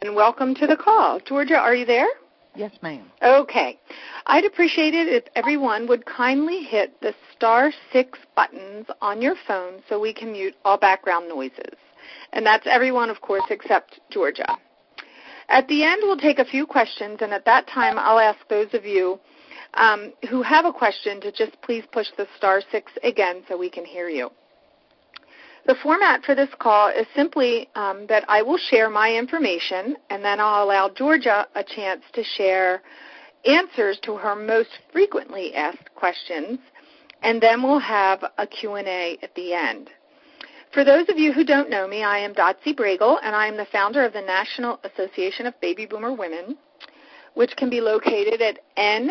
Welcome to the call. Georgia, are you there? Yes, ma'am. Okay. I'd appreciate it if everyone would kindly hit the *6 buttons on your phone so we can mute all background noises. And that's everyone, of course, except Georgia. At the end, we'll take a few questions, and at that time, I'll ask those of you who have a question to just please push the *6 again so we can hear you. The format for this call is simply that I will share my information, and then I'll allow Georgia a chance to share answers to her most frequently asked questions, and then we'll have a Q&A at the end. For those of you who don't know me, I am Dotsie Bregel, and I am the founder of the National Association of Baby Boomer Women, which can be located at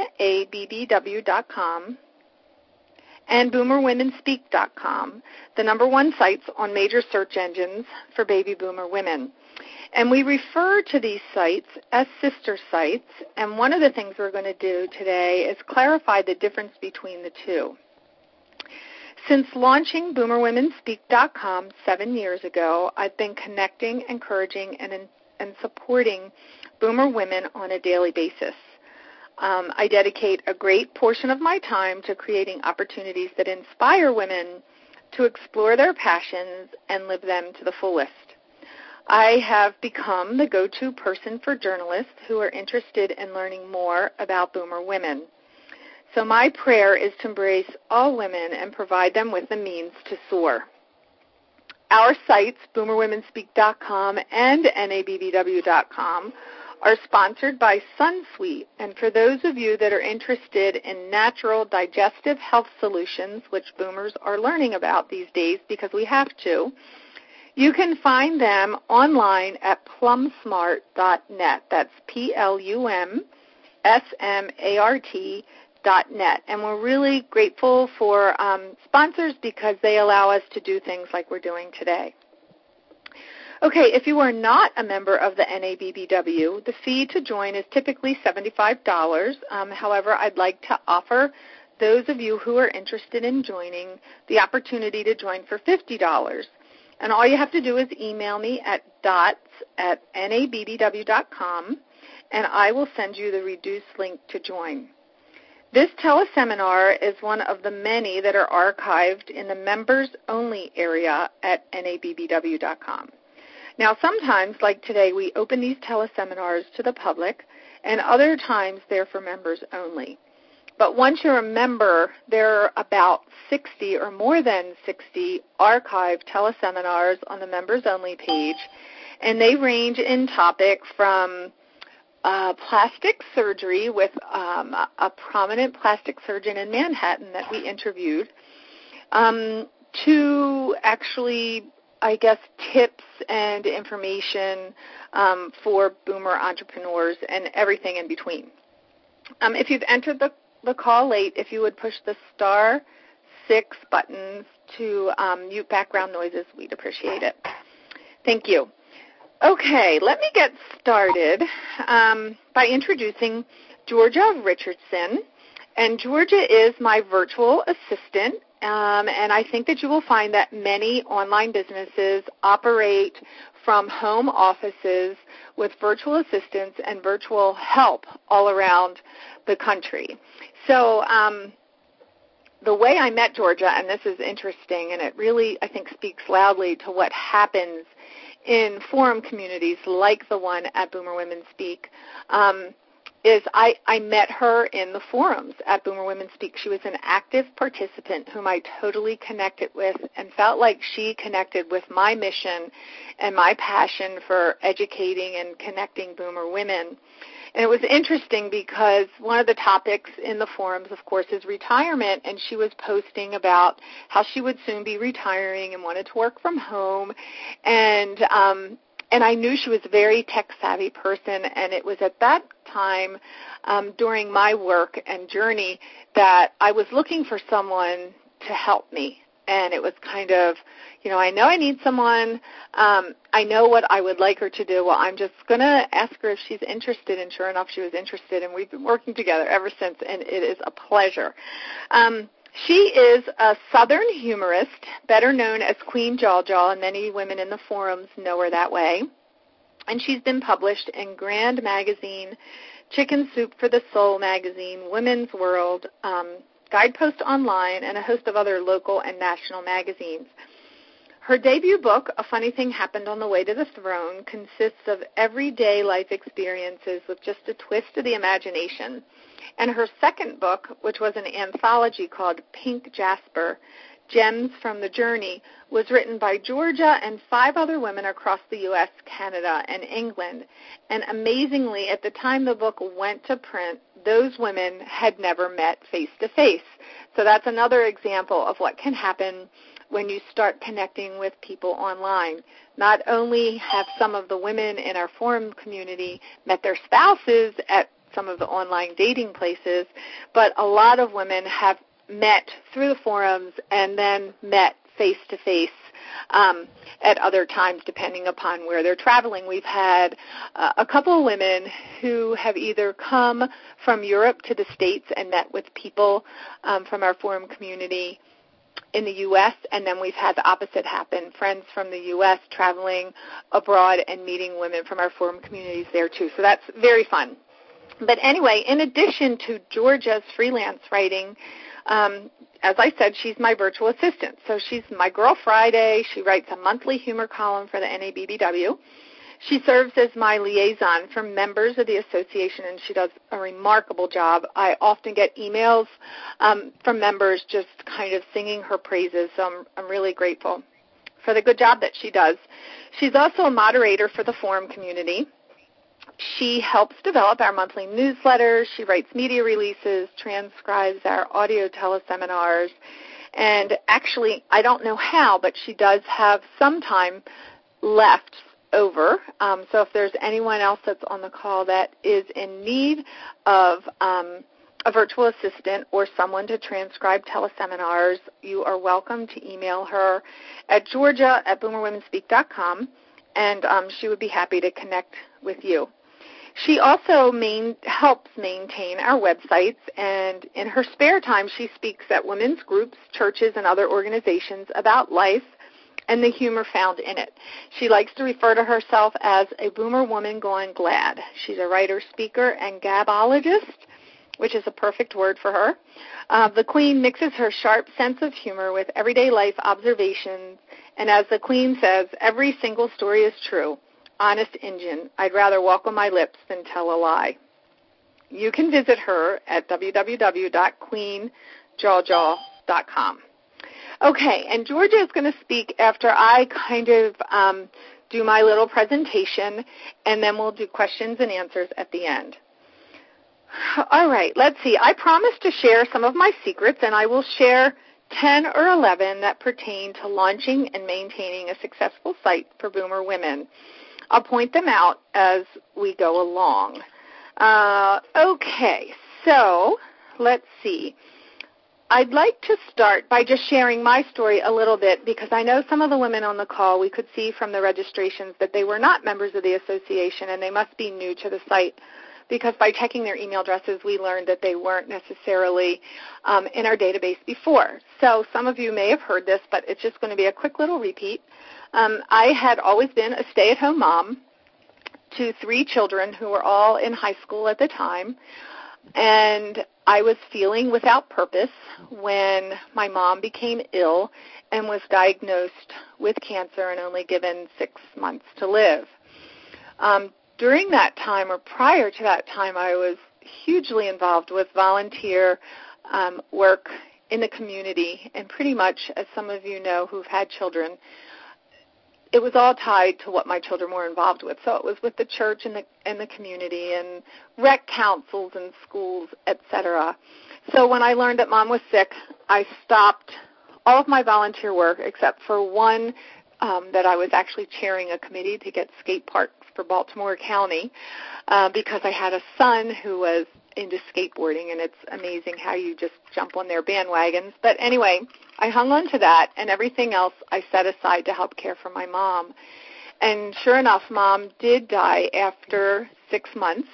nabbw.com. and boomerwomenspeak.com, the #1 sites on major search engines for baby boomer women. And we refer to these sites as sister sites, and one of the things we're going to do today is clarify the difference between the two. Since launching boomerwomenspeak.com 7 years ago, I've been connecting, encouraging, and supporting boomer women on a daily basis. I dedicate a great portion of my time to creating opportunities that inspire women to explore their passions and live them to the fullest. I have become the go-to person for journalists who are interested in learning more about boomer women. So my prayer is to embrace all women and provide them with the means to soar. Our sites, boomerwomenspeak.com and nabbw.com, are sponsored by SunSweet, and for those of you that are interested in natural digestive health solutions, which boomers are learning about these days because we have to, you can find them online at plumsmart.net. That's plumsmart.net. And we're really grateful for sponsors because they allow us to do things like we're doing today. Okay, if you are not a member of the NABBW, the fee to join is typically $75. However, I'd like to offer those of you who are interested in joining the opportunity to join for $50. And all you have to do is email me at dots@nabbw.com, and I will send you the reduced link to join. This teleseminar is one of the many that are archived in the members-only area at nabbw.com. Now, sometimes, like today, we open these teleseminars to the public, and other times they're for members only. But once you're a member, there are about 60 or more than 60 archived teleseminars on the members-only page, and they range in topic from plastic surgery with a prominent plastic surgeon in Manhattan that we interviewed, to actually, I guess, tips and information for boomer entrepreneurs and everything in between. If you've entered the call late, if you would push the *6 buttons to mute background noises, we'd appreciate it. Thank you. Okay, let me get started by introducing Georgia Richardson. And Georgia is my virtual assistant. And I think that you will find that many online businesses operate from home offices with virtual assistants and virtual help all around the country. So the way I met Georgia, and this is interesting, and it really, I think, speaks loudly to what happens in forum communities like the one at Boomer Women Speak, is I met her in the forums at Boomer Women Speak. She was an active participant whom I totally connected with and felt like she connected with my mission and my passion for educating and connecting boomer women. And it was interesting because one of the topics in the forums, of course, is retirement, and she was posting about how she would soon be retiring and wanted to work from home. And I knew she was a very tech-savvy person, and it was at that time during my work and journey that I was looking for someone to help me. And it was kind of, I know I need someone. I know what I would like her to do. Well, I'm just going to ask her if she's interested, and sure enough, she was interested, and we've been working together ever since, and it is a pleasure. She is a Southern humorist, better known as Queen Jaw Jaw, and many women in the forums know her that way. And she's been published in Grand Magazine, Chicken Soup for the Soul Magazine, Women's World, Guidepost Online, and a host of other local and national magazines. Her debut book, A Funny Thing Happened on the Way to the Throne, consists of everyday life experiences with just a twist of the imagination. And her second book, which was an anthology called Pink Jasper, Gems from the Journey, was written by Georgia and 5 other women across the U.S., Canada, and England. And amazingly, at the time the book went to print, those women had never met face-to-face. So that's another example of what can happen when you start connecting with people online. Not only have some of the women in our forum community met their spouses at some of the online dating places, but a lot of women have met through the forums and then met face-to-face at other times depending upon where they're traveling. We've had a couple of women who have either come from Europe to the States and met with people from our forum community in the U.S., and then we've had the opposite happen, friends from the U.S. traveling abroad and meeting women from our forum communities there too. So that's very fun. But anyway, in addition to Georgia's freelance writing, as I said, she's my virtual assistant. So she's my Girl Friday. She writes a monthly humor column for the NABBW. She serves as my liaison for members of the association, and she does a remarkable job. I often get emails from members just kind of singing her praises, so I'm really grateful for the good job that she does. She's also a moderator for the forum community. She helps develop our monthly newsletters. She writes media releases, transcribes our audio teleseminars, and actually, I don't know how, but she does have some time left over. So if there's anyone else that's on the call that is in need of a virtual assistant or someone to transcribe teleseminars, you are welcome to email her at georgia@boomerwomenspeak.com, and she would be happy to connect with you. She also helps maintain our websites, and in her spare time, she speaks at women's groups, churches, and other organizations about life and the humor found in it. She likes to refer to herself as a boomer woman gone glad. She's a writer, speaker, and gabologist, which is a perfect word for her. The Queen mixes her sharp sense of humor with everyday life observations, and as the Queen says, every single story is true. Honest Injun, I'd rather walk on my lips than tell a lie. You can visit her at www.queenjawjaw.com. Okay, and Georgia is going to speak after I kind of do my little presentation, and then we'll do questions and answers at the end. All right, let's see. I promised to share some of my secrets, and I will share 10 or 11 that pertain to launching and maintaining a successful site for boomer women. I'll point them out as we go along. Okay, so let's see. I'd like to start by just sharing my story a little bit because I know some of the women on the call, we could see from the registrations that they were not members of the association and they must be new to the site because by checking their email addresses, we learned that they weren't necessarily in our database before. So some of you may have heard this, but it's just going to be a quick little repeat. I had always been a stay-at-home mom to 3 children who were all in high school at the time, and I was feeling without purpose when my mom became ill and was diagnosed with cancer and only given 6 months to live. During that time or prior to that time, I was hugely involved with volunteer work in the community, and pretty much, as some of you know who've had children, it was all tied to what my children were involved with. So it was with the church and the community and rec councils and schools, etc. So when I learned that Mom was sick, I stopped all of my volunteer work except for one that I was actually chairing a committee to get skate parks for Baltimore County because I had a son who was into skateboarding, and it's amazing how you just jump on their bandwagons. But anyway, I hung on to that, and everything else I set aside to help care for my mom. And sure enough, Mom did die after 6 months.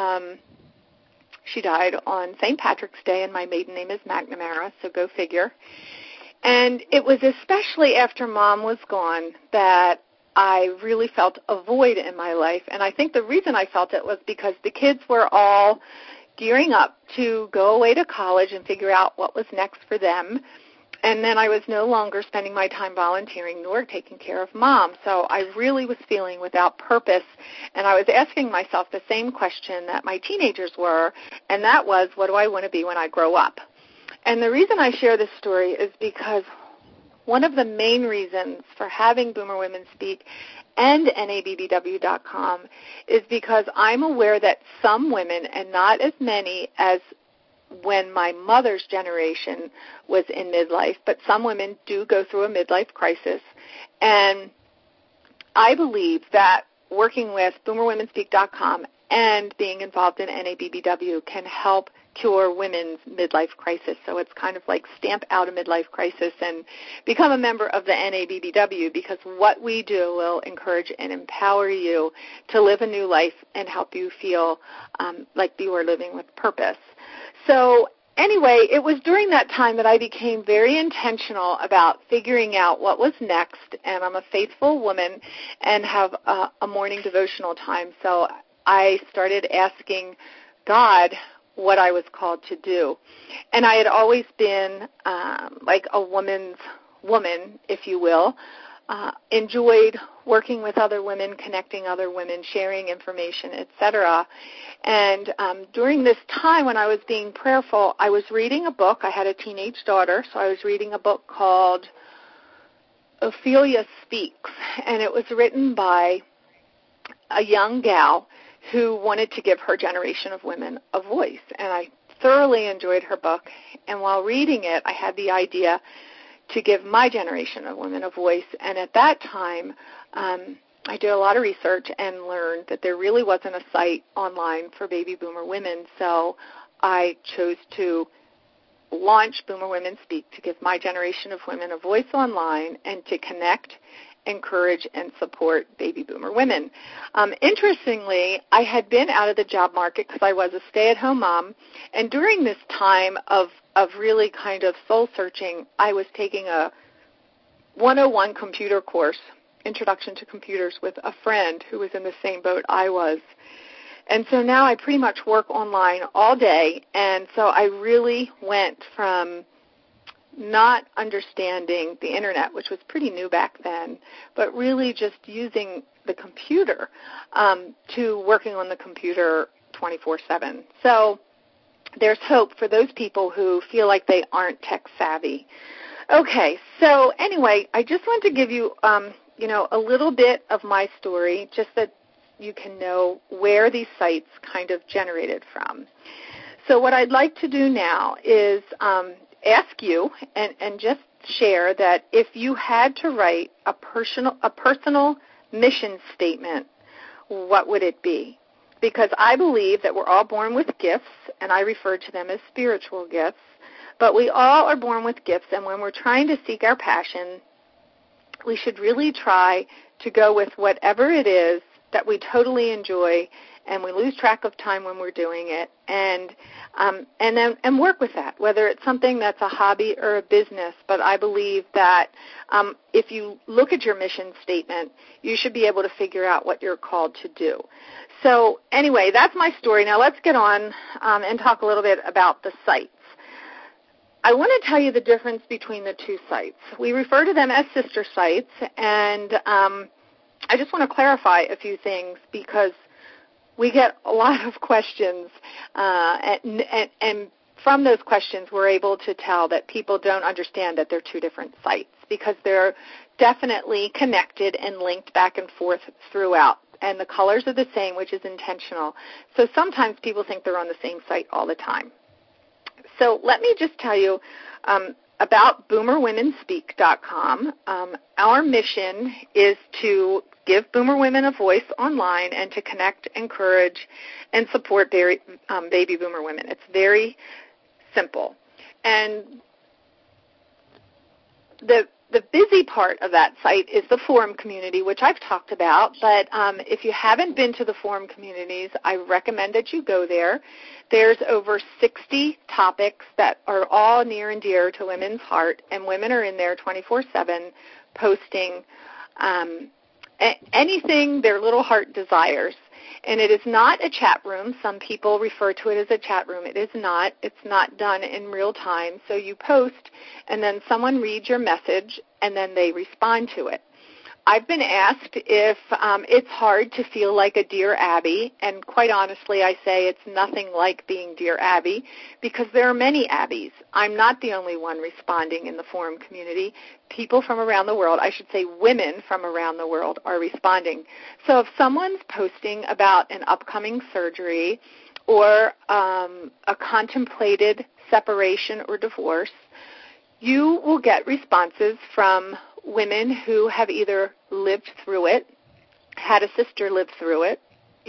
She died on St. Patrick's Day, and my maiden name is McNamara, so go figure. And it was especially after Mom was gone that I really felt a void in my life. And I think the reason I felt it was because the kids were all gearing up to go away to college and figure out what was next for them. And then I was no longer spending my time volunteering nor taking care of Mom. So I really was feeling without purpose. And I was asking myself the same question that my teenagers were, and that was, what do I want to be when I grow up? And the reason I share this story is because one of the main reasons for having Boomer Women Speak and NABBW.com is because I'm aware that some women, and not as many as when my mother's generation was in midlife, but some women do go through a midlife crisis. And I believe that working with BoomerWomenSpeak.com and being involved in NABBW can help cure women's midlife crisis. So it's kind of like stamp out a midlife crisis and become a member of the NABBW, because what we do will encourage and empower you to live a new life and help you feel like you are living with purpose. So anyway, it was during that time that I became very intentional about figuring out what was next, and I'm a faithful woman and have a morning devotional time. So I started asking God what I was called to do. And I had always been like a woman's woman, if you will, enjoyed working with other women, connecting other women, sharing information, etc. And during this time when I was being prayerful, I was reading a book. I had a teenage daughter, so I was reading a book called Ophelia Speaks, and it was written by a young gal who wanted to give her generation of women a voice. And I thoroughly enjoyed her book. And while reading it, I had the idea to give my generation of women a voice. And at that time, I did a lot of research and learned that there really wasn't a site online for baby boomer women. So I chose to launch Boomer Women Speak to give my generation of women a voice online and to connect, encourage, and support baby boomer women. Interestingly, I had been out of the job market because I was a stay-at-home mom, and during this time of really kind of soul-searching, I was taking a 101 computer course, Introduction to Computers, with a friend who was in the same boat I was. And so now I pretty much work online all day, and so I really went from not understanding the Internet, which was pretty new back then, but really just using the computer to working on the computer 24/7. So there's hope for those people who feel like they aren't tech savvy. Okay, so anyway, I just want to give you, a little bit of my story, just that you can know where these sites kind of generated from. So what I'd like to do now is ask you and just share that if you had to write a personal mission statement, what would it be? Because I believe that we're all born with gifts, and I refer to them as spiritual gifts, but we all are born with gifts, and when we're trying to seek our passion, we should really try to go with whatever it is that we totally enjoy, and we lose track of time when we're doing it, and work with that, whether it's something that's a hobby or a business. But I believe that if you look at your mission statement, you should be able to figure out what you're called to do. So anyway, that's my story. Now let's get on and talk a little bit about the sites. I want to tell you the difference between the two sites. We refer to them as sister sites, and I just want to clarify a few things because we get a lot of questions, and from those questions we're able to tell that people don't understand that they're two different sites because they're definitely connected and linked back and forth throughout, and the colors are the same, which is intentional. So sometimes people think they're on the same site all the time. So let me just tell you about BoomerWomenSpeak.com. Our mission is to give boomer women a voice online and to connect, encourage, and support baby boomer women. It's very simple. And the busy part of that site is the forum community, which I've talked about. But if you haven't been to the forum communities, I recommend that you go there. There's over 60 topics that are all near and dear to women's heart, and women are in there 24/7 posting anything their little heart desires. And it is not a chat room. Some people refer to it as a chat room. It is not. It's not done in real time. So you post, and then someone reads your message, and then they respond to it. I've been asked if it's hard to feel like a Dear Abby, and quite honestly, I say it's nothing like being Dear Abby, because there are many Abbies. I'm not the only one responding in the forum community. People from around the world, I should say women from around the world, are responding. So if someone's posting about an upcoming surgery or a contemplated separation or divorce, you will get responses from women who have either lived through it, had a sister live through it,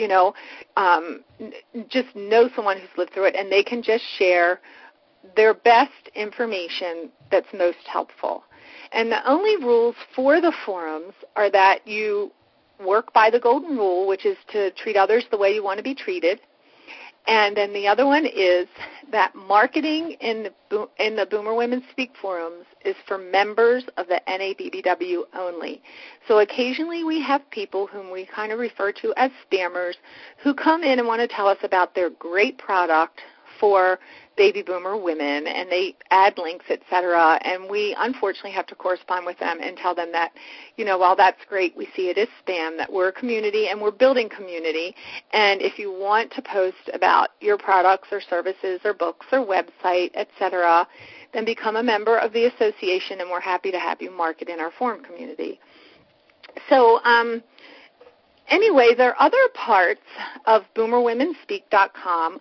just know someone who's lived through it, and they can just share their best information that's most helpful. And the only rules for the forums are that you work by the golden rule, which is to treat others the way you want to be treated. And then the other one is that marketing in the Boomer Women Speak forums is for members of the NABBW only. So occasionally we have people whom we kind of refer to as spammers who come in and want to tell us about their great product for baby boomer women, and they add links, etc., and we unfortunately have to correspond with them and tell them that, while that's great, we see it as spam, that we're a community and we're building community, and if you want to post about your products or services or books or website, etc., then become a member of the association, and we're happy to have you market in our forum community. So anyway, there are other parts of BoomerWomenSpeak.com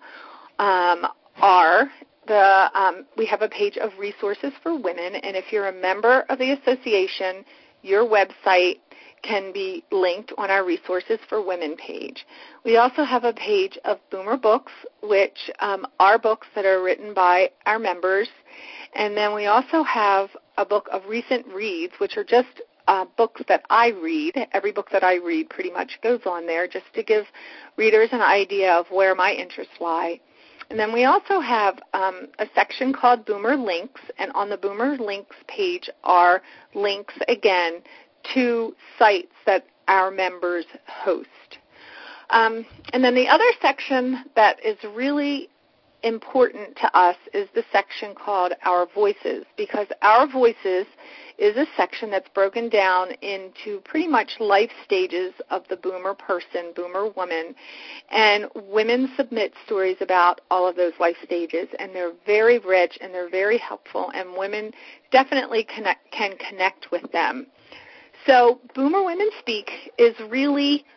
we have a page of resources for women, and if you're a member of the association, your website can be linked on our Resources for Women page. We also have a page of Boomer Books, which are books that are written by our members, and then we also have a book of recent reads, which are just books that I read. Every book that I read pretty much goes on there just to give readers an idea of where my interests lie. And then we also have a section called Boomer Links, and on the Boomer Links page are links, again, to sites that our members host. And then the other section that is really important to us is the section called Our Voices, because Our Voices is a section that's broken down into pretty much life stages of the boomer person, boomer woman, and women submit stories about all of those life stages, and they're very rich and they're very helpful, and women definitely can connect with them. So Boomer Women Speak is really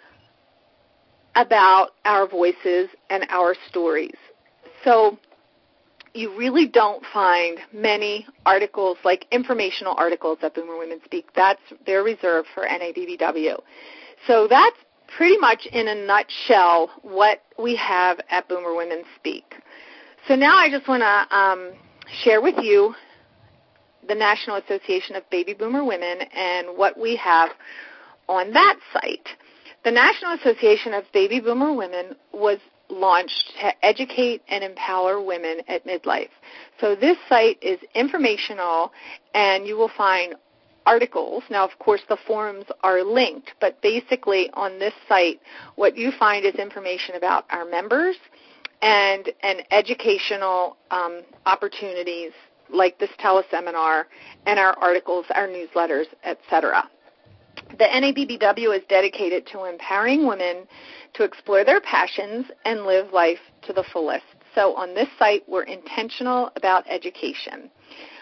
about our voices and our stories. So you really don't find many articles, like informational articles at Boomer Women Speak. They're reserved for NABBW. So that's pretty much in a nutshell what we have at Boomer Women Speak. So now I just want to share with you the National Association of Baby Boomer Women and what we have on that site. The National Association of Baby Boomer Women was launched to educate and empower women at midlife. So this site is informational, and you will find articles. Now, of course, the forums are linked, but basically on this site, what you find is information about our members and educational opportunities like this teleseminar and our articles, our newsletters, etc. The NABBW is dedicated to empowering women to explore their passions and live life to the fullest. So on this site, we're intentional about education.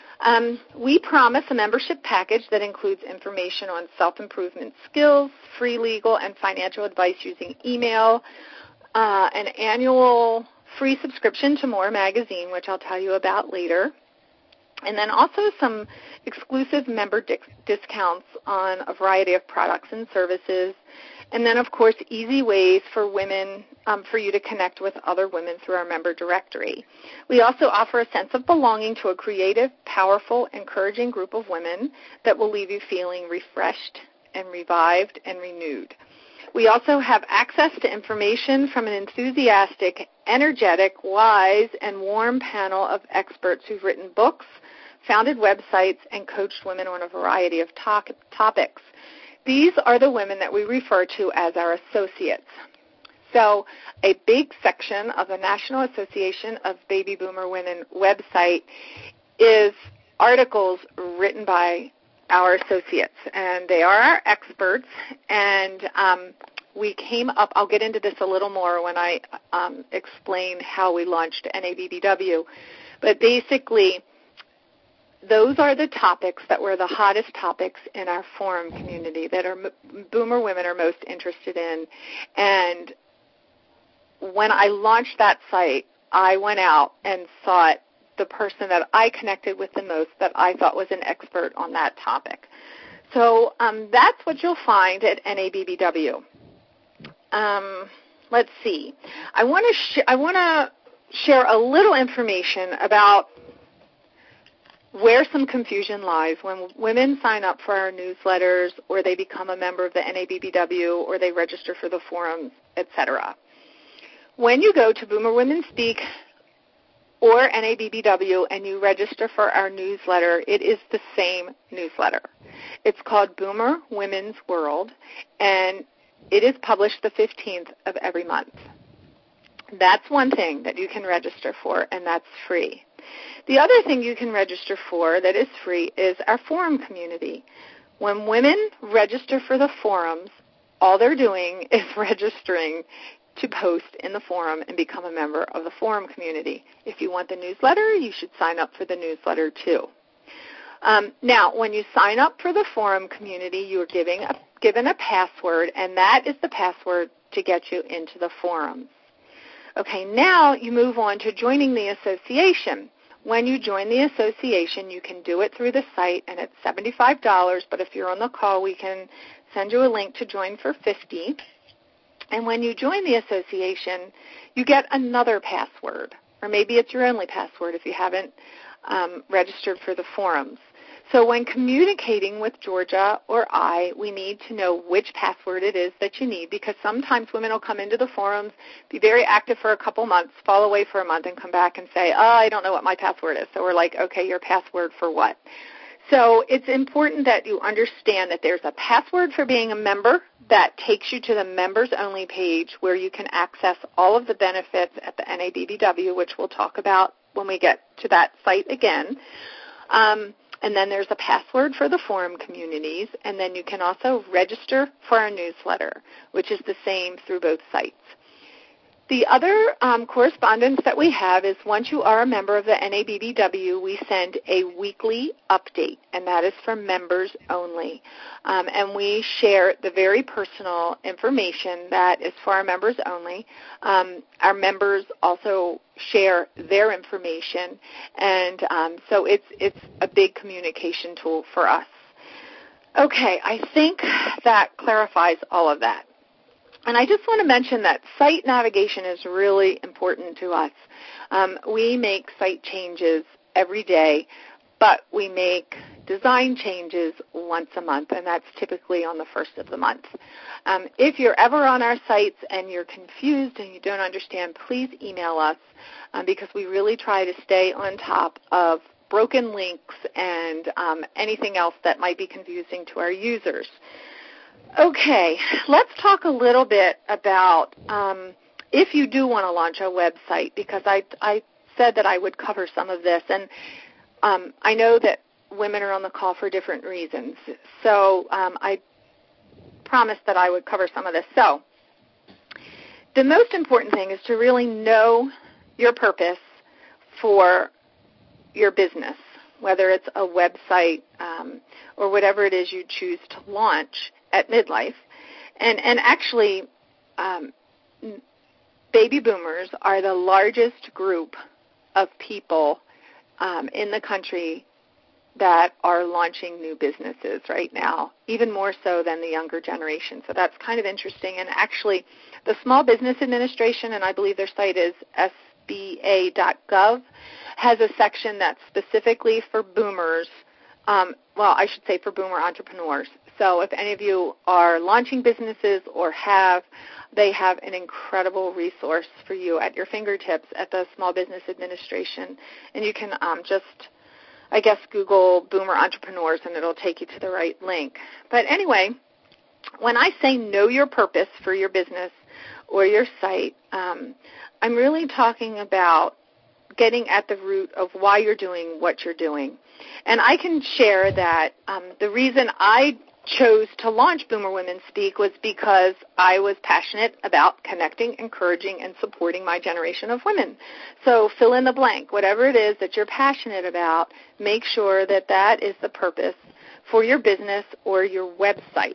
We promise a membership package that includes information on self-improvement skills, free legal and financial advice using email, an annual free subscription to More Magazine, which I'll tell you about later, and then also some exclusive member discounts on a variety of products and services, and then, of course, easy ways for women, for you to connect with other women through our member directory. We also offer a sense of belonging to a creative, powerful, encouraging group of women that will leave you feeling refreshed and revived and renewed. We also have access to information from an enthusiastic, energetic, wise, and warm panel of experts who've written books, founded websites, and coached women on a variety of topics. these are the women that we refer to as our associates. So a big section of the National Association of Baby Boomer Women website is articles written by our associates, and they are our experts, and we came up, I'll get into this a little more when I explain how we launched NABBW, but basically those are the topics that were the hottest topics in our forum community that our boomer women are most interested in. And when I launched that site, I went out and sought the person that I connected with the most that I thought was an expert on that topic. So that's what you'll find at NABBW. Let's see. I want to share a little information about where some confusion lies when women sign up for our newsletters or they become a member of the NABBW or they register for the forums, etc. When you go to Boomer Women Speak or NABBW and you register for our newsletter, it is the same newsletter. It's called Boomer Women's World, and it is published the 15th of every month. That's one thing that you can register for, and that's free. The other thing you can register for that is free is our forum community. When women register for the forums, all they're doing is registering to post in the forum and become a member of the forum community. If you want the newsletter, you should sign up for the newsletter too. Now, when you sign up for the forum community, you are given a password, and that is the password to get you into the forums. Okay, now you move on to joining the association. When you join the association, you can do it through the site, and it's $75, but if you're on the call, we can send you a link to join for $50. And when you join the association, you get another password, or maybe it's your only password if you haven't registered for the forums. So when communicating with Georgia or I, we need to know which password it is that you need, because sometimes women will come into the forums, be very active for a couple months, fall away for a month, and come back and say, I don't know what my password is. So we're like, okay, your password for what? So it's important that you understand that there's a password for being a member that takes you to the members-only page where you can access all of the benefits at the NABBW, which we'll talk about when we get to that site again. And then there's a password for the forum communities, and then you can also register for our newsletter, which is the same through both sites. The other correspondence that we have is once you are a member of the NABBW, we send a weekly update, and that is for members only. And we share the very personal information that is for our members only. Our members also share their information, and so it's a big communication tool for us. Okay, I think that clarifies all of that. And I just want to mention that site navigation is really important to us. We make site changes every day, but we make design changes once a month, and that's typically on the first of the month. If you're ever on our sites and you're confused and you don't understand, please email us because we really try to stay on top of broken links and anything else that might be confusing to our users. Okay, let's talk a little bit about if you do want to launch a website, because I said that I would cover some of this, and I know that women are on the call for different reasons, so I promised that I would cover some of this. So the most important thing is to really know your purpose for your business, whether it's a website or whatever it is you choose to launch at midlife. And actually, baby boomers are the largest group of people in the country that are launching new businesses right now, even more so than the younger generation. So that's kind of interesting. And actually, the Small Business Administration, and I believe their site is sba.gov, has a section that's specifically for boomers, I should say for boomer entrepreneurs. So if any of you are launching businesses or they have an incredible resource for you at your fingertips at the Small Business Administration. And you can Google boomer entrepreneurs, and it'll take you to the right link. But anyway, when I say know your purpose for your business or your site, I'm really talking about getting at the root of why you're doing what you're doing. And I can share that the reason I chose to launch Boomer Women Speak was because I was passionate about connecting, encouraging, and supporting my generation of women. So fill in the blank. Whatever it is that you're passionate about, make sure that that is the purpose for your business or your website.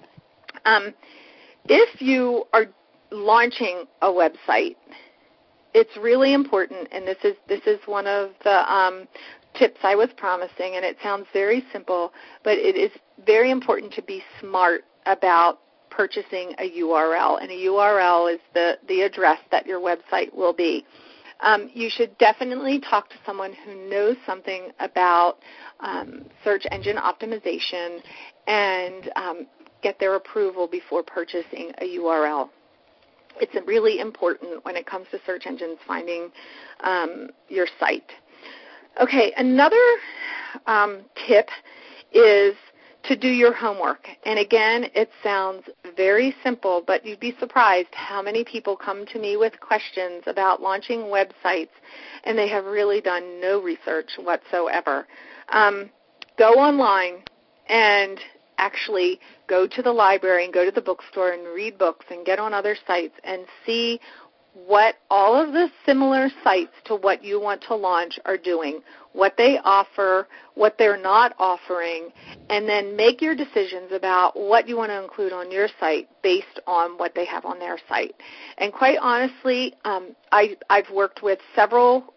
If you are launching a website, it's really important, and this is one of the tips I was promising, and it sounds very simple, but it is very important to be smart about purchasing a URL, and a URL is the address that your website will be. You should definitely talk to someone who knows something about search engine optimization and get their approval before purchasing a URL. It's really important when it comes to search engines finding your site. Okay, another tip is to do your homework. And again, it sounds very simple, but you'd be surprised how many people come to me with questions about launching websites, and they have really done no research whatsoever. Go online and actually go to the library and go to the bookstore and read books and get on other sites and see what all of the similar sites to what you want to launch are doing, what they offer, what they're not offering, and then make your decisions about what you want to include on your site based on what they have on their site. And quite honestly, I've worked with several,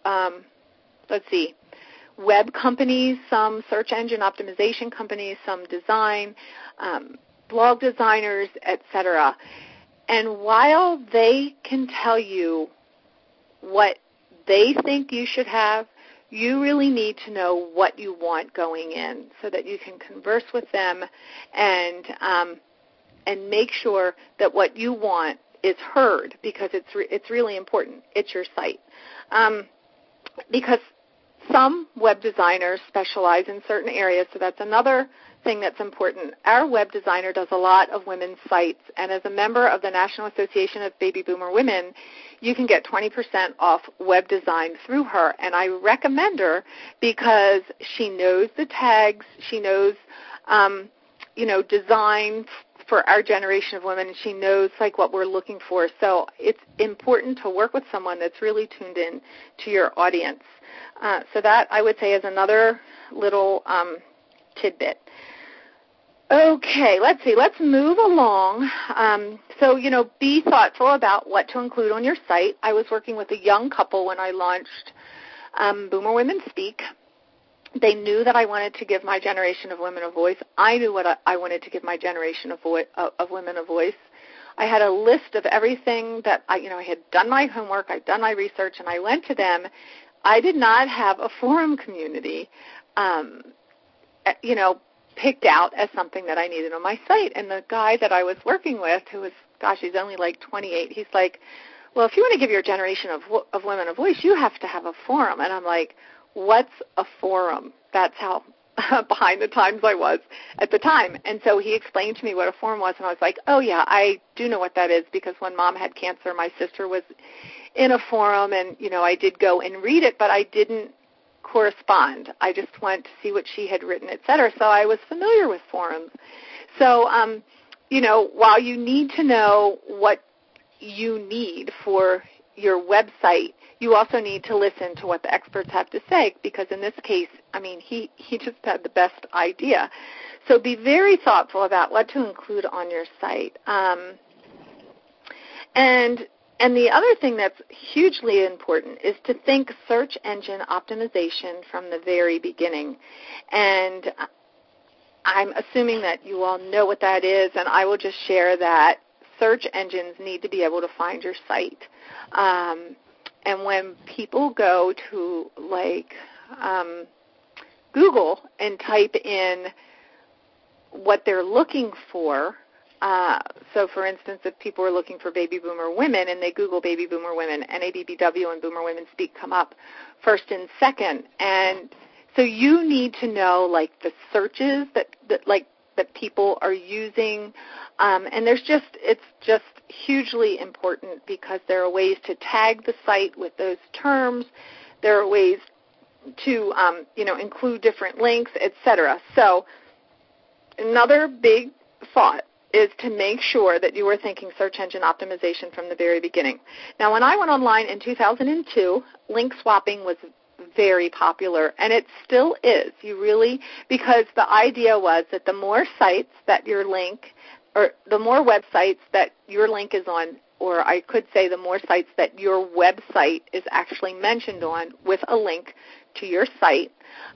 web companies, some search engine optimization companies, some design, blog designers, etc. And while they can tell you what they think you should have, you really need to know what you want going in so that you can converse with them and make sure that what you want is heard, because it's really important. It's your site. Because some web designers specialize in certain areas, so that's another thing that's important. Our web designer does a lot of women's sites, and as a member of the National Association of Baby Boomer Women, you can get 20% off web design through her, and I recommend her because she knows the tags, she knows, design for our generation of women, and she knows what we're looking for. So it's important to work with someone that's really tuned in to your audience. So that, I would say, is another little tidbit. Okay, let's see. Let's move along. Be thoughtful about what to include on your site. I was working with a young couple when I launched Boomer Women Speak. They knew that I wanted to give my generation of women a voice. I knew what I wanted to give my generation of women a voice. I had a list of everything that I had done my homework, I'd done my research, and I went to them. I did not have a forum community, picked out as something that I needed on my site. And the guy that I was working with, who was, he's only 28, he's like, well, if you want to give your generation of women a voice, you have to have a forum. And I'm like, what's a forum? That's how behind the times I was at the time. And so he explained to me what a forum was, and I was like, oh, yeah, I do know what that is, because when Mom had cancer, my sister was in a forum, and, I did go and read it, but I didn't correspond. I just went to see what she had written, et cetera. So I was familiar with forums. So, while you need to know what you need for your website, you also need to listen to what the experts have to say, because in this case, he just had the best idea. So be very thoughtful about what to include on your site. And the other thing that's hugely important is to think search engine optimization from the very beginning. And I'm assuming that you all know what that is, and I will just share that search engines need to be able to find your site. And when people go to, Google and type in what they're looking for, so, for instance, if people are looking for baby boomer women and they Google baby boomer women, NABBW and Boomer Women Speak come up first and second. And so you need to know, the searches that that people are using. And it's just hugely important because there are ways to tag the site with those terms. There are ways to, include different links, etc. So another big thought is to make sure that you are thinking search engine optimization from the very beginning. Now, when I went online in 2002, link swapping was very popular, and it still is. Because the idea was that the more sites that your link, or the more websites that your link is on, or I could say the more sites that your website is actually mentioned on with a link to your site,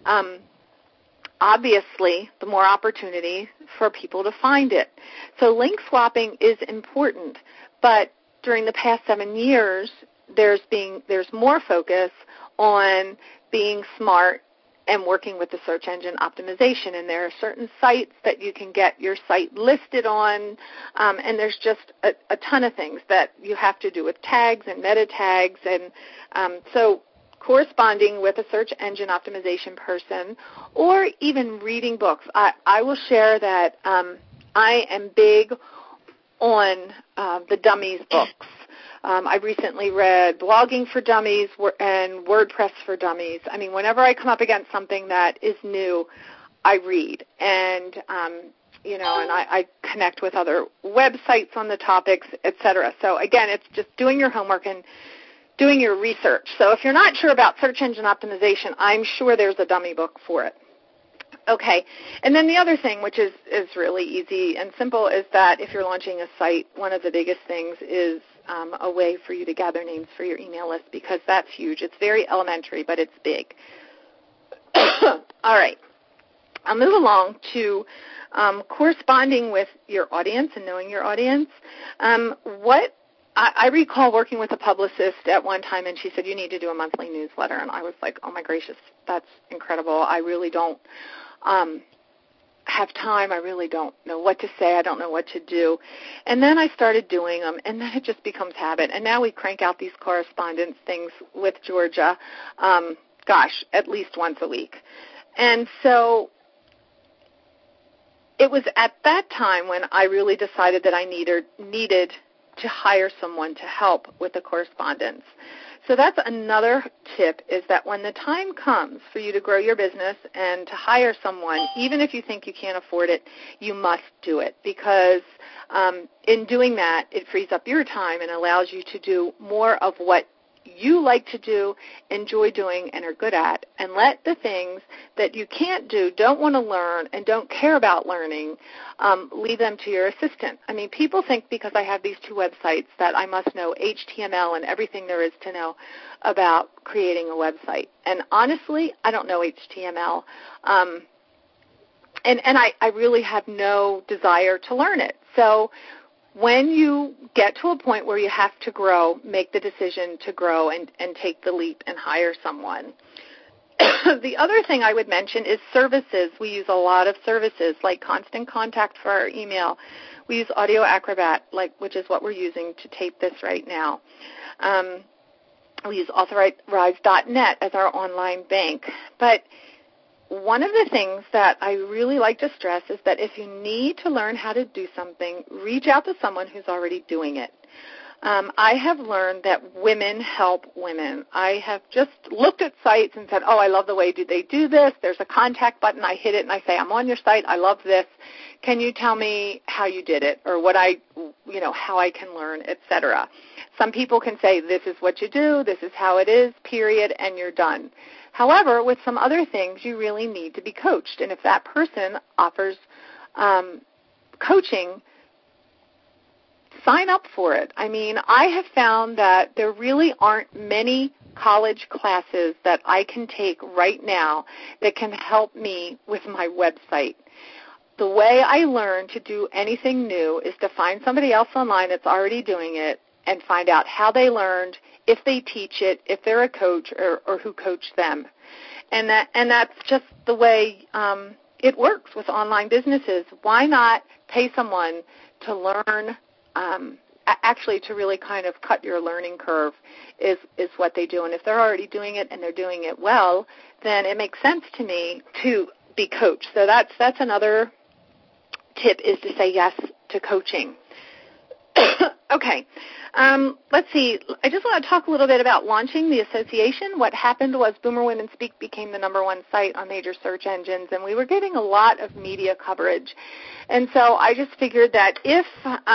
obviously, the more opportunity for people to find it. So link swapping is important, but during the past 7 years, there's more focus on being smart and working with the search engine optimization. And there are certain sites that you can get your site listed on, and there's just a ton of things that you have to do with tags and meta tags. And so corresponding with a search engine optimization person, or even reading books. I will share that I am big on the Dummies books. I recently read Blogging for Dummies and WordPress for Dummies. I mean, whenever I come up against something that is new, I read. And, and I connect with other websites on the topics, etc. So, again, it's just doing your homework and doing your research. So if you're not sure about search engine optimization, I'm sure there's a dummy book for it. Okay, and then the other thing, which is really easy and simple, is that if you're launching a site, one of the biggest things is a way for you to gather names for your email list, because that's huge. It's very elementary, but it's big. All right, I'll move along to corresponding with your audience and knowing your audience. I recall working with a publicist at one time, and she said, you need to do a monthly newsletter. And I was like, oh, my gracious, that's incredible. I really don't have time. I really don't know what to say. I don't know what to do. And then I started doing them, and then it just becomes habit. And now we crank out these correspondence things with Georgia, at least once a week. And so it was at that time when I really decided that I needed to hire someone to help with the correspondence. So that's another tip, is that when the time comes for you to grow your business and to hire someone, even if you think you can't afford it, you must do it, because in doing that, it frees up your time and allows you to do more of what you like to do, enjoy doing, and are good at, and let the things that you can't do, don't want to learn, and don't care about learning, leave them to your assistant. I mean, people think because I have these 2 websites that I must know HTML and everything there is to know about creating a website. And honestly, I don't know HTML. And I really have no desire to learn it. So when you get to a point where you have to grow, make the decision to grow and take the leap and hire someone. The other thing I would mention is services. We use a lot of services like Constant Contact for our email. We use Audio Acrobat, which is what we're using to tape this right now. We use Authorize.net as our online bank. But one of the things that I really like to stress is that if you need to learn how to do something, reach out to someone who's already doing it. I have learned that women help women. I have just looked at sites and said, oh, I love the way they do this. There's a contact button. I hit it and I say, I'm on your site. I love this. Can you tell me how you did it, or how I can learn, etc. Some people can say, this is what you do, this is how it is, period, and you're done. However, with some other things, you really need to be coached. And if that person offers coaching, sign up for it. I mean, I have found that there really aren't many college classes that I can take right now that can help me with my website. The way I learn to do anything new is to find somebody else online that's already doing it and find out how they learned, if they teach it, if they're a coach, or who coached them. And that's just the way it works with online businesses. Why not pay someone to learn, actually to really kind of cut your learning curve is what they do. And if they're already doing it and they're doing it well, then it makes sense to me to be coached. So that's another tip is to say yes to coaching. Okay. Let's see. I just want to talk a little bit about launching the association. What happened was Boomer Women Speak became the #1 site on major search engines, and we were getting a lot of media coverage. And so I just figured that if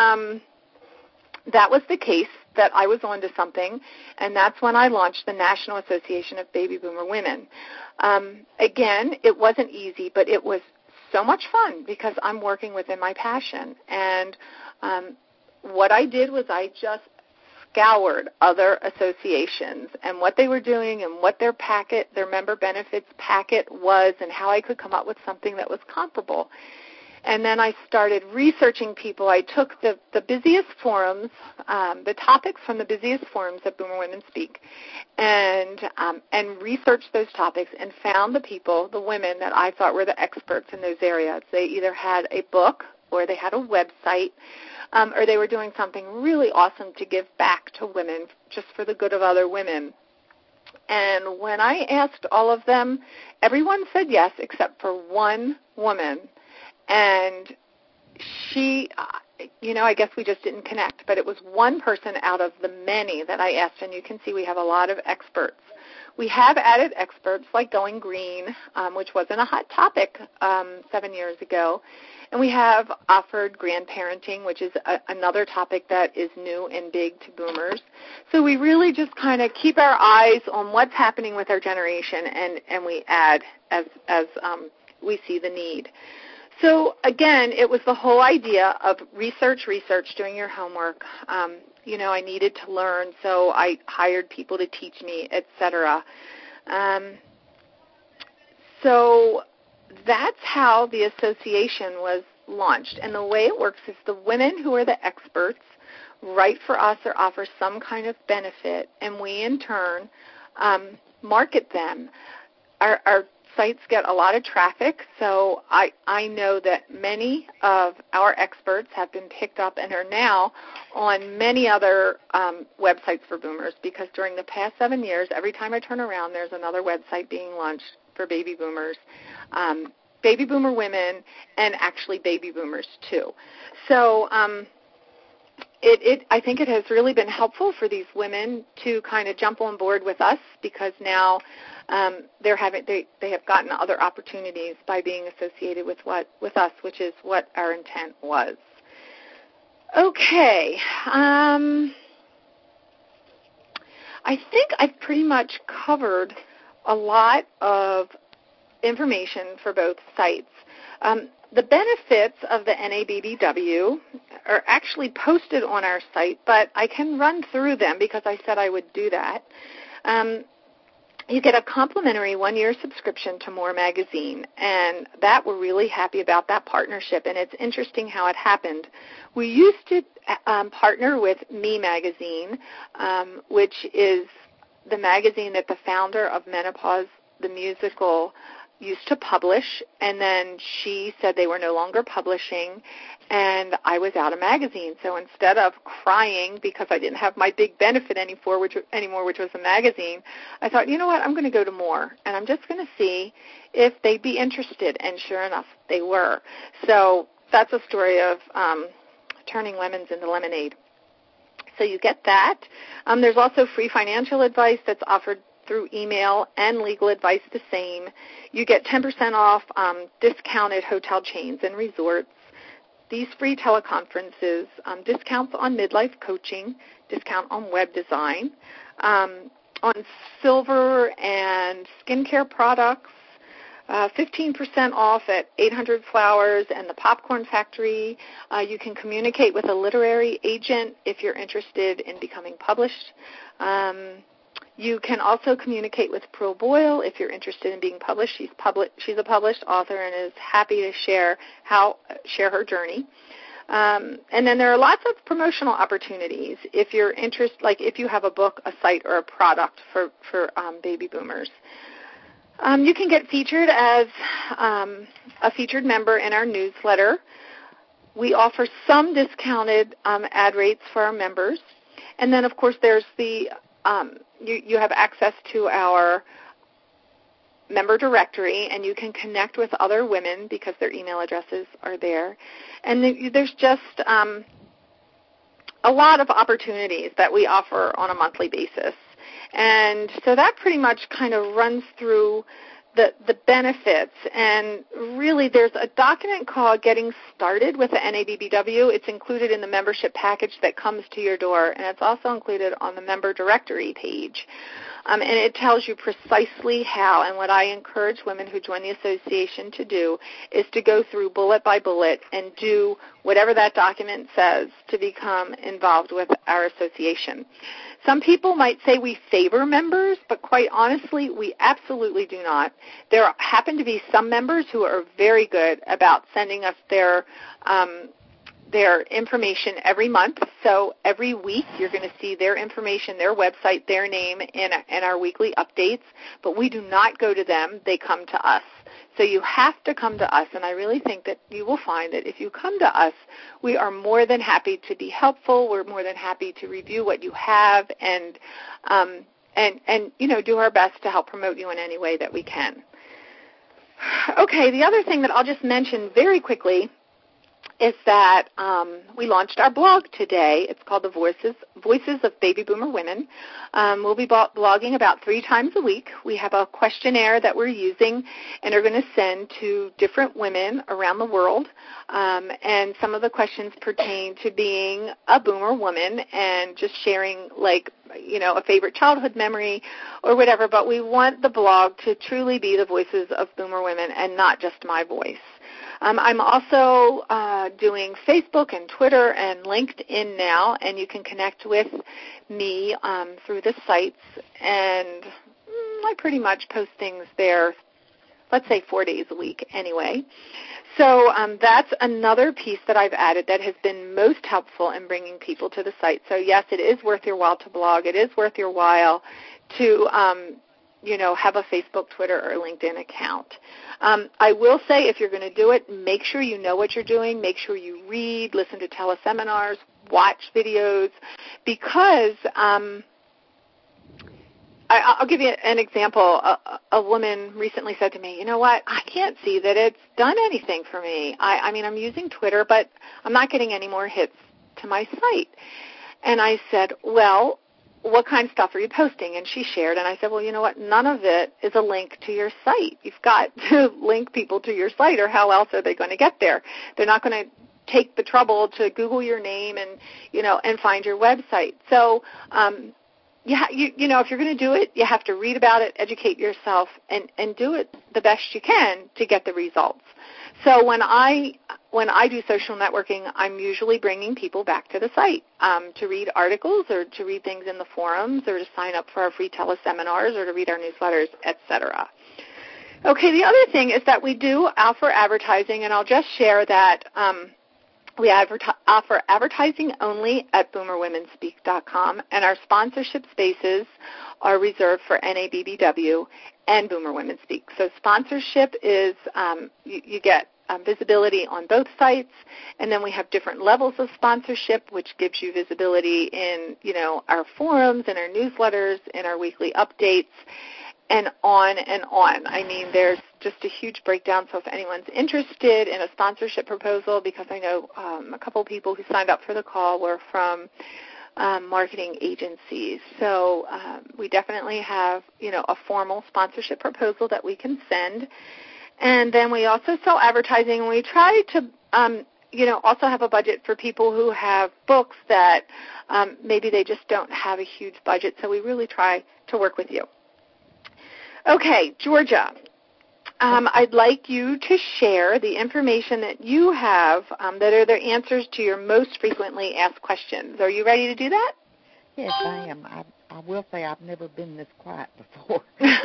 that was the case, that I was onto something, and that's when I launched the National Association of Baby Boomer Women. Again, it wasn't easy, but it was so much fun because I'm working within my passion. And what I did was I just scoured other associations and what they were doing and what their member benefits packet was, and how I could come up with something that was comparable. And then I started researching people. I took the busiest forums, the topics from the busiest forums at Boomer Women Speak, and researched those topics and found the people, the women that I thought were the experts in those areas. They either had a book or they had a website, or they were doing something really awesome to give back to women just for the good of other women. And when I asked all of them, everyone said yes except for one woman. And she, I guess we just didn't connect, but it was one person out of the many that I asked, and you can see we have a lot of experts. We have added experts like Going Green, which wasn't a hot topic 7 years ago, and we have offered grandparenting, which is another topic that is new and big to boomers. So we really just kind of keep our eyes on what's happening with our generation, and we add as we see the need. So, again, it was the whole idea of research, doing your homework. I needed to learn, so I hired people to teach me, etc. So that's how the association was launched. And the way it works is the women who are the experts write for us or offer some kind of benefit, and we, in turn, market them. Our sites get a lot of traffic, so I know that many of our experts have been picked up and are now on many other websites for boomers, because during the past 7 years, every time I turn around, there's another website being launched for baby boomers, baby boomer women, and actually baby boomers too. So I think it has really been helpful for these women to kind of jump on board with us, because now they have gotten other opportunities by being associated with us, which is what our intent was. Okay, I think I've pretty much covered a lot of information for both sites. The benefits of the NABBW are actually posted on our site, but I can run through them because I said I would do that. You get a complimentary 1-year subscription to More Magazine, and that we're really happy about that partnership, and it's interesting how it happened. We used to partner with Me Magazine, which is the magazine that the founder of Menopause, the musical, used to publish, and then she said they were no longer publishing, and I was out of magazine. So instead of crying because I didn't have my big benefit anymore, which was a magazine, I thought, you know what, I'm going to go to More, and I'm just going to see if they'd be interested, and sure enough, they were. So that's a story of turning lemons into lemonade. So you get that. There's also free financial advice that's offered through email, and legal advice the same. You get 10% off discounted hotel chains and resorts, these free teleconferences, discounts on midlife coaching, discount on web design, on silver and skincare products, 15% off at 800 Flowers and the Popcorn Factory. You can communicate with a literary agent if you're interested in becoming published. You can also communicate with Pearl Boyle if you're interested in being published. She's a published author and is happy to share her journey. And then there are lots of promotional opportunities if you're interested, like if you have a book, a site, or a product for baby boomers. You can get featured as a featured member in our newsletter. We offer some discounted ad rates for our members. And then, of course, there's the you have access to our member directory, and you can connect with other women because their email addresses are there. And there's just a lot of opportunities that we offer on a monthly basis. And so that pretty much kind of runs through the benefits. And really there's a document called Getting Started with the NABBW. It's included in the membership package that comes to your door, and it's also included on the member directory page. And it tells you precisely how, and what I encourage women who join the association to do is to go through bullet by bullet and do whatever that document says to become involved with our association. Some people might say we favor members, but quite honestly, we absolutely do not. There happen to be some members who are very good about sending us their information every month. So every week you're going to see their information, their website, their name in our weekly updates. But we do not go to them. They come to us. So you have to come to us, and I really think that you will find that if you come to us, we are more than happy to be helpful. We're more than happy to review what you have and do our best to help promote you in any way that we can. Okay, the other thing that I'll just mention very quickly is that we launched our blog today. It's called the Voices of Baby Boomer Women. We'll be blogging about 3 times a week. We have a questionnaire that we're using and are going to send to different women around the world. And some of the questions pertain to being a boomer woman and just sharing, a favorite childhood memory or whatever. But we want the blog to truly be the voices of boomer women and not just my voice. I'm also doing Facebook and Twitter and LinkedIn now, and you can connect with me through the sites, and I pretty much post things there, let's say 4 days a week anyway. So that's another piece that I've added that has been most helpful in bringing people to the site. So, yes, it is worth your while to blog. It is worth your while to have a Facebook, Twitter, or LinkedIn account. I will say if you're going to do it, make sure you know what you're doing. Make sure you read, listen to teleseminars, watch videos, because I'll give you an example. A woman recently said to me, you know what, I can't see that it's done anything for me. I mean, I'm using Twitter, but I'm not getting any more hits to my site. And I said, well, what kind of stuff are you posting? And she shared, and I said, well, you know what, none of it is a link to your site. You've got to link people to your site, or how else are they going to get there? They're not going to take the trouble to Google your name and find your website. So, if you're going to do it, you have to read about it, educate yourself, and do it the best you can to get the results. So when I do social networking, I'm usually bringing people back to the site to read articles or to read things in the forums or to sign up for our free teleseminars or to read our newsletters, etc. Okay, the other thing is that we do offer advertising, and I'll just share that we offer advertising only at boomerwomenspeak.com, and our sponsorship spaces are reserved for NABBW and Boomer Women Speak. So sponsorship is you get visibility on both sites, and then we have different levels of sponsorship, which gives you visibility in our forums and our newsletters and our weekly updates, and on and on. I mean, there's just a huge breakdown. So if anyone's interested in a sponsorship proposal, because I know a couple people who signed up for the call were from marketing agencies. So we definitely have, a formal sponsorship proposal that we can send. And then we also sell advertising, and we try to, also have a budget for people who have books that maybe they just don't have a huge budget. So we really try to work with you. Okay, Georgia, I'd like you to share the information that you have that are the answers to your most frequently asked questions. Are you ready to do that? Yes, I am. I will say I've never been this quiet before.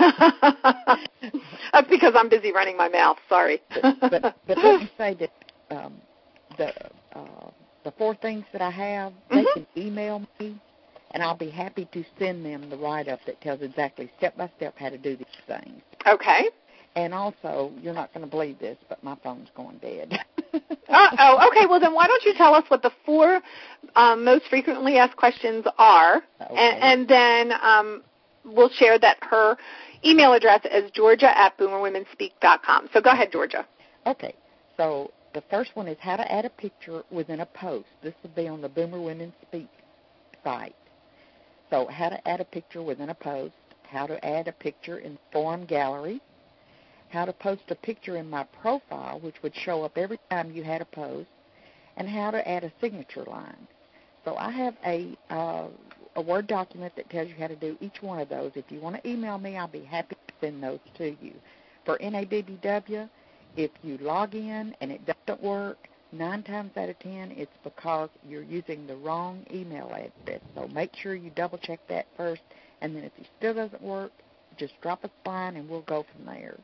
That's because I'm busy running my mouth. Sorry. but let me say that the 4 things that I have, they can email me, and I'll be happy to send them the write-up that tells exactly step-by-step how to do these things. Okay. And also, you're not going to believe this, but my phone's going dead. Uh-oh. Okay, well, then why don't you tell us what the 4 most frequently asked questions are, okay. and then we'll share that her email address is georgia@boomerwomenspeak.com. So go ahead, Georgia. Okay. So the first one is how to add a picture within a post. This will be on the Boomer Women Speak site. So how to add a picture within a post, how to add a picture in Forum Gallery, how to post a picture in my profile, which would show up every time you had a post, and how to add a signature line. So I have a Word document that tells you how to do each one of those. If you want to email me, I'll be happy to send those to you. For NABBW, if you log in and it doesn't work, 9 times out of 10, it's because you're using the wrong email address. So make sure you double-check that first, and then if it still doesn't work, just drop us a line and we'll go from there.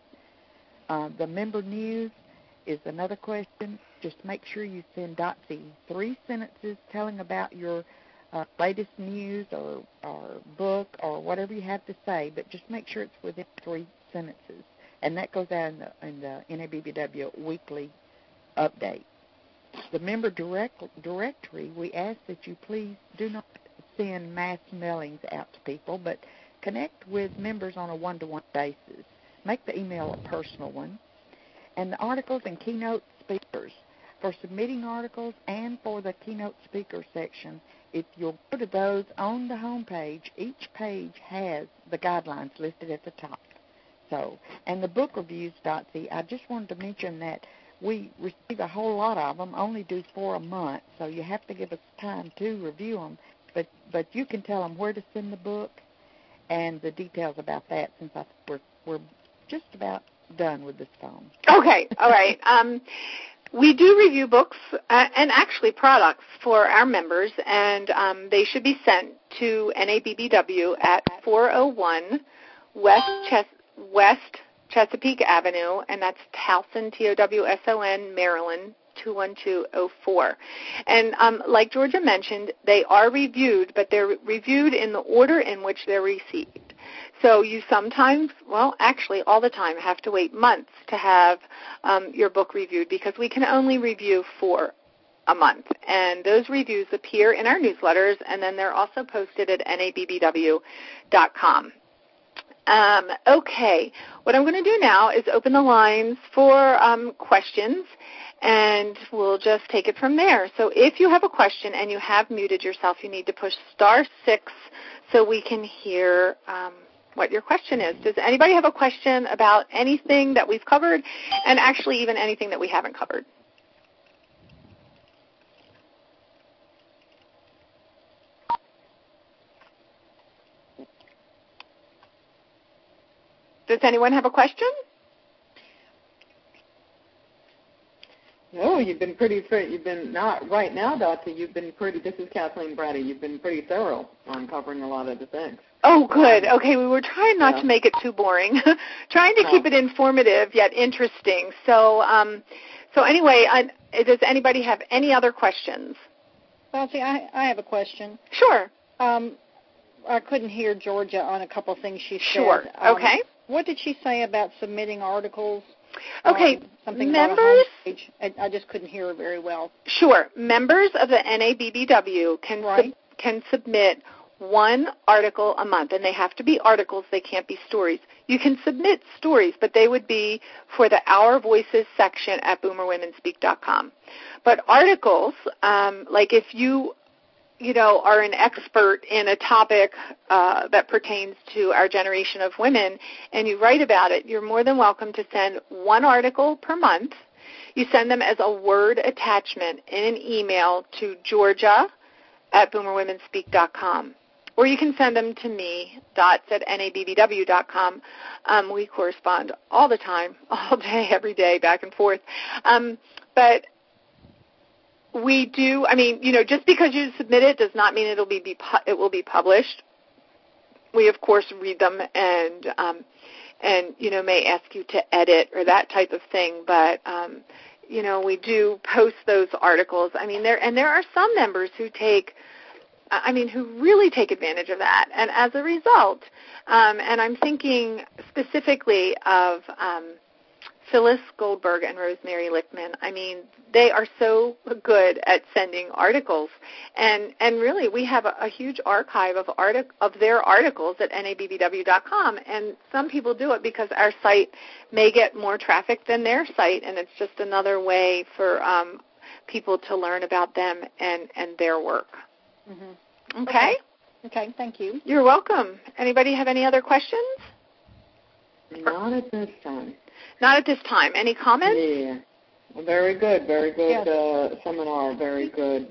The member news is another question. Just make sure you send Dotsie 3 sentences telling about your latest news or book or whatever you have to say, but just make sure it's within 3 sentences. And that goes out in the NABBW weekly update. The member directory, we ask that you please do not send mass mailings out to people, but connect with members on a one-to-one basis. Make the email a personal one. And the articles and keynote speakers. For submitting articles and for the keynote speaker section, if you'll go to those on the home page, each page has the guidelines listed at the top. So, and the book reviews, Dotsie, I just wanted to mention that we receive a whole lot of them, only do 4 a month, so you have to give us time to review them. But you can tell them where to send the book and the details about that, since I think we're just about done with this phone. Okay, all right. We do review books and actually products for our members, and they should be sent to NABBW at 401 West Chesapeake Avenue, and that's Towson, Towson, Maryland, 21204. And like Georgia mentioned, they are reviewed, but they're reviewed in the order in which they're received. So you sometimes, well, actually all the time, have to wait months to have your book reviewed because we can only review for a month. And those reviews appear in our newsletters, and then they're also posted at nabbw.com. Okay, what I'm going to do now is open the lines for questions, and we'll just take it from there. So if you have a question and you have muted yourself, you need to push *6 so we can hear what your question is. Does anybody have a question about anything that we've covered, and actually even anything that we haven't covered? Does anyone have a question? No, you've been pretty. You've been not right now, Dotsie. You've been pretty. This is Kathleen Brady. You've been pretty thorough on covering a lot of the things. Oh, good. Okay, we were trying not to make it too boring, trying to keep it informative yet interesting. So, anyway, does anybody have any other questions? Dotsie, I have a question. Sure. I couldn't hear Georgia on a couple of things she said. Sure. Okay. What did she say about submitting articles? Okay, something members. about a homepage. I just couldn't hear her very well. Sure. Members of the NABBW can submit 1 article a month, and they have to be articles. They can't be stories. You can submit stories, but they would be for the Our Voices section at boomerwomenspeak.com. But articles, like if you are an expert in a topic that pertains to our generation of women, and you write about it, you're more than welcome to send 1 article per month. You send them as a Word attachment in an email to georgia@boomerwomenspeak.com. Or you can send them to me, dots@nabbw.com. We correspond all the time, all day, every day, back and forth. But we do, just because you submit it does not mean it will be published. We, of course, read them and may ask you to edit or that type of thing. But, we do post those articles. There are some members who who really take advantage of that. And as a result, and I'm thinking specifically of Phyllis Goldberg and Rosemary Lichtman. I mean, they are so good at sending articles, and really we have a huge archive of their articles at nabbw.com, and some people do it because our site may get more traffic than their site, and it's just another way for people to learn about them and their work. Mm-hmm. Okay? Okay, thank you. You're welcome. Anybody have any other questions? Not at this time. Not at this time. Any comments? Yeah. Very good. Very good Yes. seminar. Very good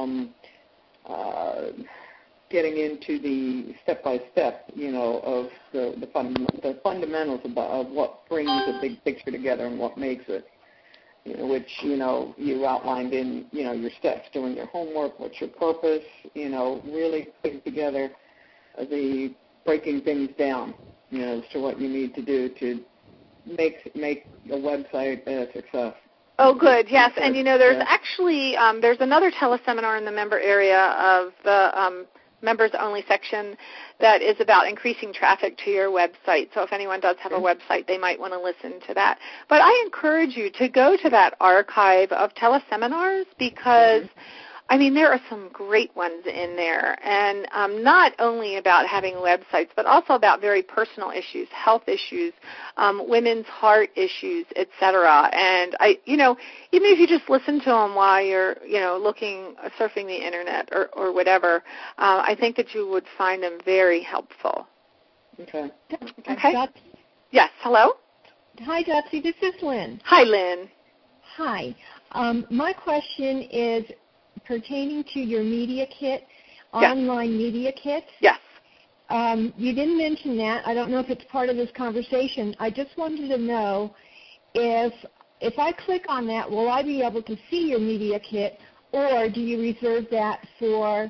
getting into the step-by-step, of the fundamentals of what brings a big picture together and what makes it, which, you outlined in, your steps, doing your homework, what's your purpose, really putting together the breaking things down, as to what you need to do to make a website a success. Oh, good. Yes, and there's actually there's another teleseminar in the member area of the members only section that is about increasing traffic to your website. So if anyone does have a website, they might want to listen to that. But I encourage you to go to that archive of teleseminars because I mean, there are some great ones in there, and not only about having websites, but also about very personal issues, health issues, women's heart issues, etc. And even if you just listen to them while you're, surfing the internet or whatever, I think that you would find them very helpful. Okay. Okay. Yes. Hello. Hi, Dotsie. This is Lynn. Hi, Lynn. Hi. My question is pertaining to your media kit, online media kit. Yes. You didn't mention that. I don't know if it's part of this conversation. I just wanted to know if I click on that, will I be able to see your media kit, or do you reserve that for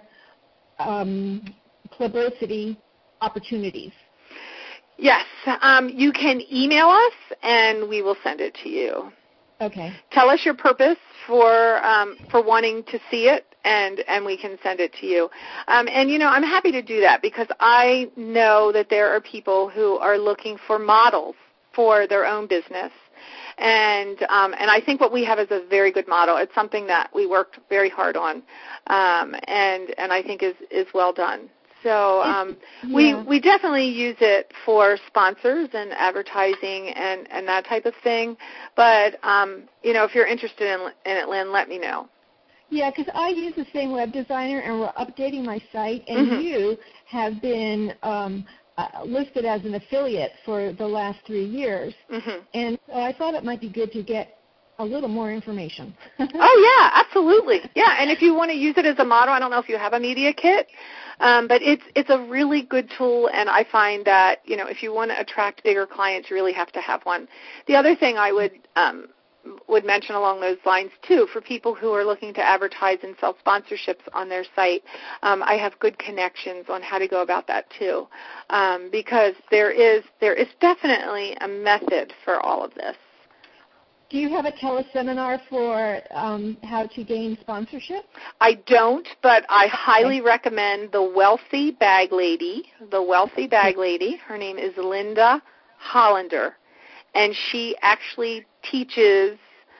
publicity opportunities? Yes. You can email us, and we will send it to you. Okay. Tell us your purpose for wanting to see it, and we can send it to you. I'm happy to do that because I know that there are people who are looking for models for their own business, and I think what we have is a very good model. It's something that we worked very hard on, and I think is well done. So we definitely use it for sponsors and advertising and that type of thing. But, if you're interested in it, Lynn, let me know. Yeah, because I use the same web designer, and we're updating my site, and you have been listed as an affiliate for the last 3 years. And so I thought it might be good to get a little more information. Oh, yeah, absolutely. Yeah, and if you want to use it as a model, I don't know if you have a media kit, but it's a really good tool, and I find that, if you want to attract bigger clients, you really have to have one. The other thing I would mention along those lines, too, for people who are looking to advertise and sell sponsorships on their site, I have good connections on how to go about that, too, because there is definitely a method for all of this. Do you have a teleseminar for how to gain sponsorship? I don't, but I highly recommend The Wealthy Bag Lady. The Wealthy Bag Lady. Her name is Linda Hollander, and she actually teaches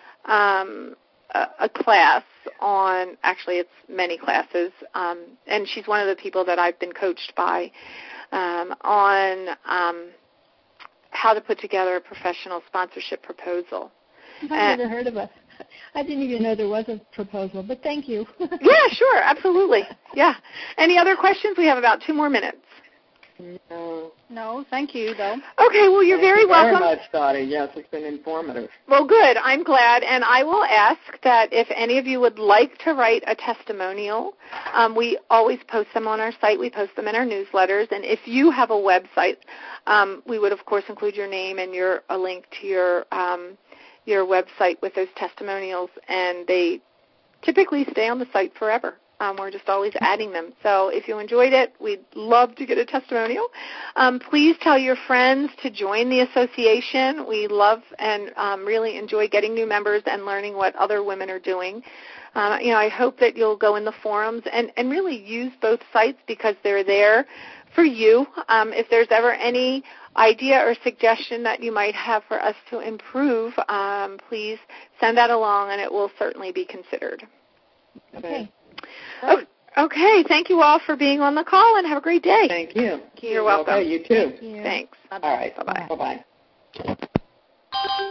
a class on, actually it's many classes, and she's one of the people that I've been coached by on how to put together a professional sponsorship proposal. I've never heard of it. I didn't even know there was a proposal, but thank you. Yeah, sure, absolutely. Yeah. Any other questions? We have about 2 more minutes. No, thank you, though. Okay, well, you're very welcome. Very much, Dottie. Yes, it's been informative. Well, good. I'm glad. And I will ask that if any of you would like to write a testimonial, we always post them on our site. We post them in our newsletters. And if you have a website, we would, of course, include your name and a link to your website with those testimonials, and they typically stay on the site forever. We're just always adding them. So if you enjoyed it, we'd love to get a testimonial. Please tell your friends to join the association. We love and really enjoy getting new members and learning what other women are doing. I hope that you'll go in the forums and really use both sites because they're there for you. If there's ever any idea or suggestion that you might have for us to improve, please send that along, and it will certainly be considered. Okay. Okay. Thank you all for being on the call, and have a great day. Thank you. You're welcome. Okay, you too. Thank you. Thanks. All right. Bye-bye. Bye-bye.